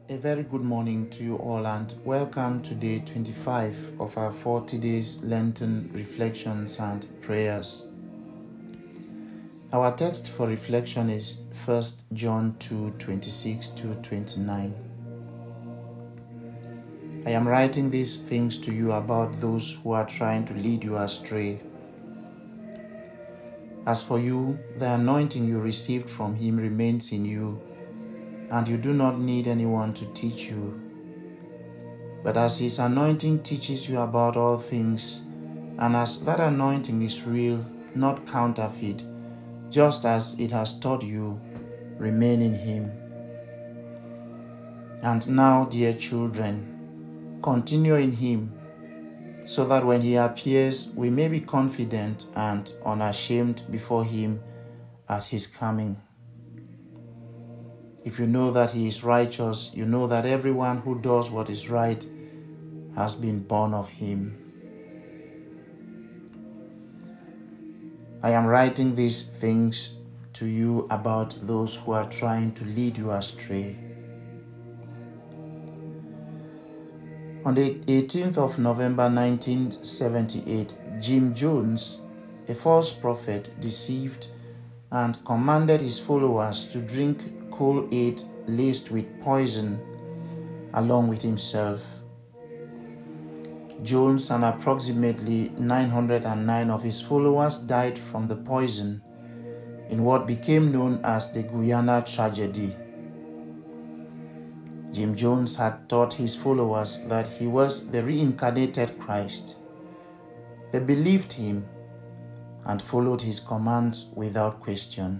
A very good morning to you all, and welcome to day 25 of our 40 days Lenten reflections and prayers. Our text for reflection is 1 John 2:26 to 29. I am writing these things to you about those who are trying to lead you astray. As for you, the anointing you received from him remains in you, and you do not need anyone to teach you. But as his anointing teaches you about all things, and as that anointing is real, not counterfeit, just as it has taught you, remain in him. And now, dear children, continue in him, so that when he appears, we may be confident and unashamed before him at his coming. If you know that he is righteous, you know that everyone who does what is right has been born of him. I am writing these things to you about those who are trying to lead you astray. On the 18th of November 1978, Jim Jones, a false prophet, deceived and commanded his followers to drink Kool-Aid laced with poison along with himself. Jones and approximately 909 of his followers died from the poison in what became known as the Guyana tragedy. Jim Jones had taught his followers that he was the reincarnated Christ. They believed him and followed his commands without question.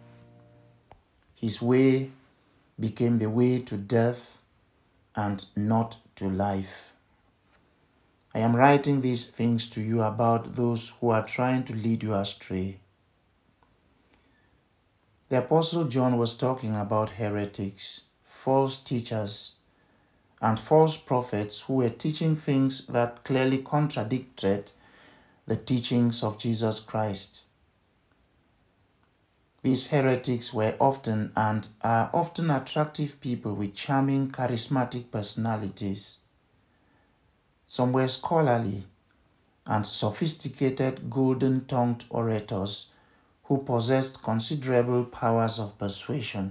His way became the way to death and not to life. I am writing these things to you about those who are trying to lead you astray. The Apostle John was talking about heretics, false teachers, and false prophets who were teaching things that clearly contradicted the teachings of Jesus Christ. These heretics were often and are often attractive people with charming, charismatic personalities. Some were scholarly and sophisticated, golden-tongued orators who possessed considerable powers of persuasion.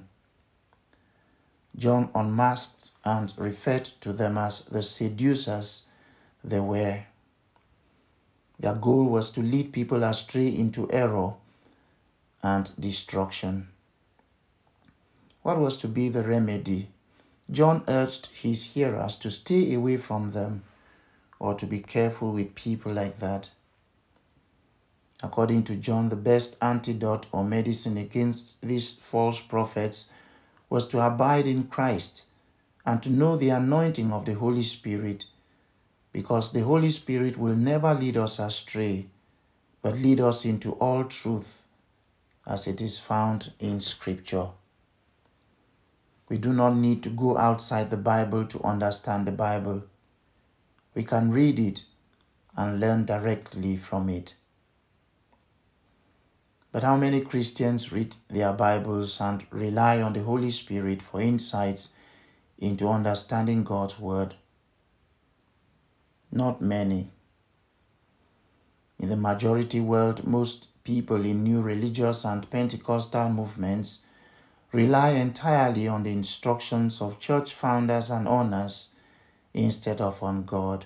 John unmasked and referred to them as the seducers they were. Their goal was to lead people astray into error and destruction. What was to be the remedy? John urged his hearers to stay away from them or to be careful with people like that. According to John, the best antidote or medicine against these false prophets was to abide in Christ and to know the anointing of the Holy Spirit, because the Holy Spirit will never lead us astray, but lead us into all truth, as it is found in Scripture. We do not need to go outside the Bible to understand the Bible. We can read it and learn directly from it. But how many Christians read their Bibles and rely on the Holy Spirit for insights into understanding God's Word? Not many. In the majority world, most people in new religious and Pentecostal movements rely entirely on the instructions of church founders and owners instead of on God.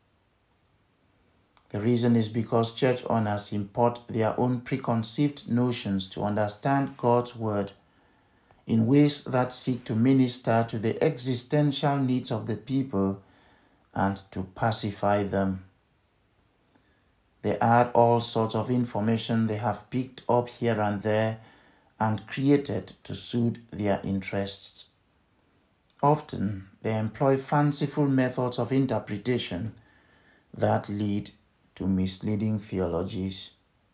The reason is because church owners import their own preconceived notions to understand God's Word in ways that seek to minister to the existential needs of the people and to pacify them. They add all sorts of information they have picked up here and there and created to suit their interests. Often, they employ fanciful methods of interpretation that lead to misleading theologies.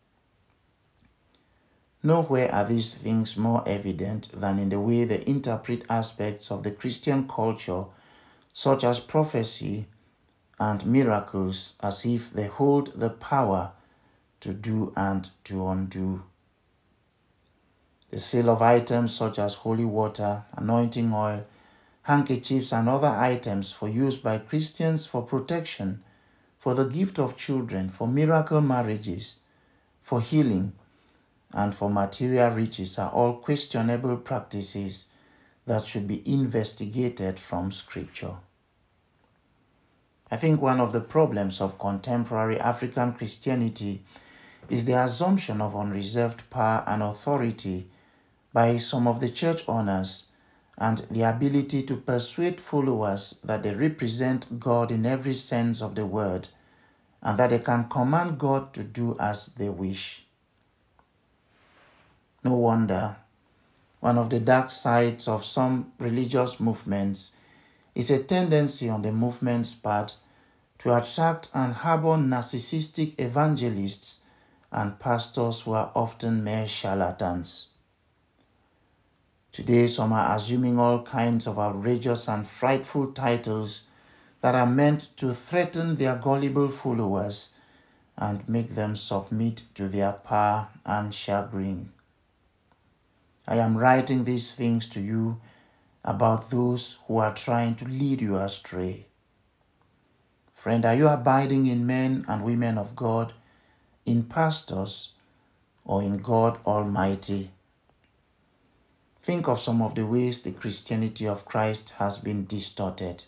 Nowhere are these things more evident than in the way they interpret aspects of the Christian culture, such as prophecy and miracles, as if they hold the power to do and to undo. The sale of items such as holy water, anointing oil, handkerchiefs and other items for use by Christians for protection, for the gift of children, for miracle marriages, for healing, and for material riches are all questionable practices that should be investigated from Scripture. I think one of the problems of contemporary African Christianity is the assumption of unreserved power and authority by some of the church owners and the ability to persuade followers that they represent God in every sense of the word and that they can command God to do as they wish. No wonder one of the dark sides of some religious movements is a tendency on the movement's part to attract and harbor narcissistic evangelists and pastors who are often mere charlatans. Today, some are assuming all kinds of outrageous and frightful titles that are meant to threaten their gullible followers and make them submit to their power and chagrin. I am writing these things to you about those who are trying to lead you astray. Friend, are you abiding in men and women of God, in pastors, or in God Almighty? Think of some of the ways the Christianity of Christ has been distorted.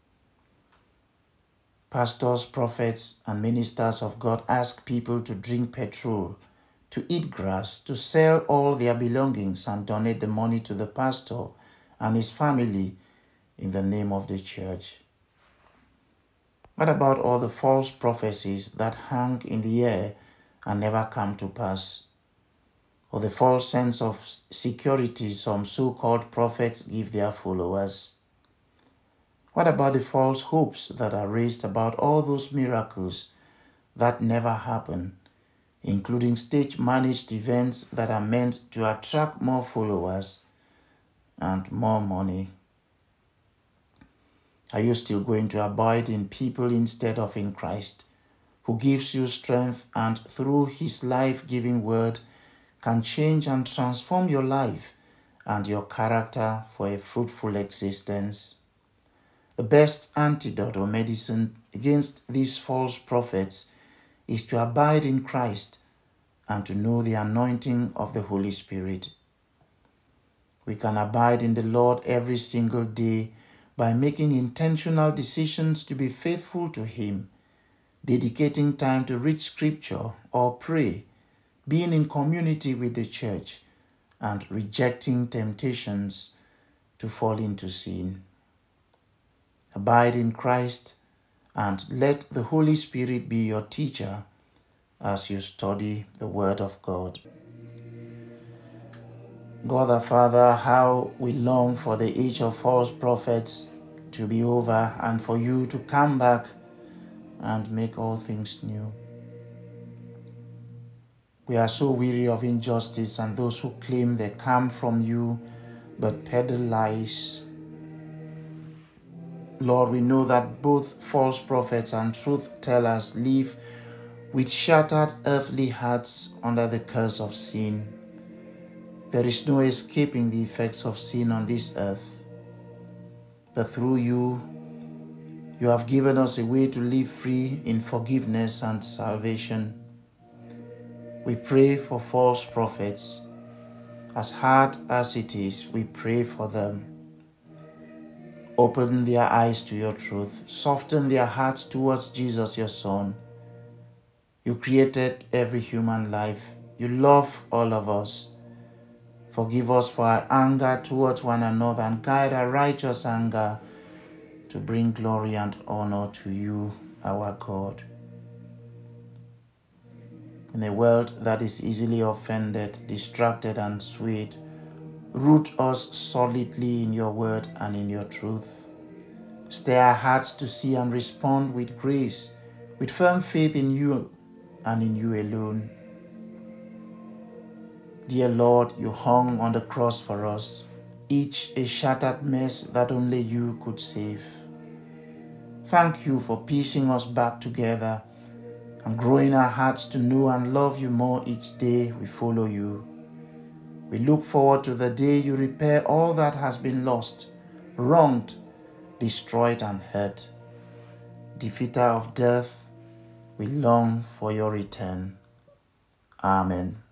Pastors, prophets, and ministers of God ask people to drink petrol, to eat grass, to sell all their belongings and donate the money to the pastor and his family in the name of the church. What about all the false prophecies that hang in the air and never come to pass? Or the false sense of security some so-called prophets give their followers? What about the false hopes that are raised about all those miracles that never happen, including stage-managed events that are meant to attract more followers and more money? Are you still going to abide in people instead of in Christ, who gives you strength and through his life-giving word can change and transform your life and your character for a fruitful existence? The best antidote or medicine against these false prophets is to abide in Christ and to know the anointing of the Holy Spirit. We can abide in the Lord every single day by making intentional decisions to be faithful to Him, dedicating time to read Scripture or pray, being in community with the church, and rejecting temptations to fall into sin. Abide in Christ and let the Holy Spirit be your teacher as you study the Word of God. God the Father, how we long for the age of false prophets to be over and for you to come back and make all things new. We are so weary of injustice and those who claim they come from you but peddle lies. Lord, we know that both false prophets and truth tellers live with shattered earthly hearts under the curse of sin. There is no escaping the effects of sin on this earth. But through you, you have given us a way to live free in forgiveness and salvation. We pray for false prophets. As hard as it is, we pray for them. Open their eyes to your truth. Soften their hearts towards Jesus, your Son. You created every human life. You love all of us. Forgive us for our anger towards one another and guide our righteous anger to bring glory and honor to you, our God. In a world that is easily offended, distracted, and swayed, root us solidly in your word and in your truth. Stir our hearts to see and respond with grace, with firm faith in you and in you alone. Dear Lord, you hung on the cross for us, each a shattered mess that only you could save. Thank you for piecing us back together and growing our hearts to know and love you more each day we follow you. We look forward to the day you repair all that has been lost wronged, destroyed, and hurt. Defeater of death, we long for your return. Amen.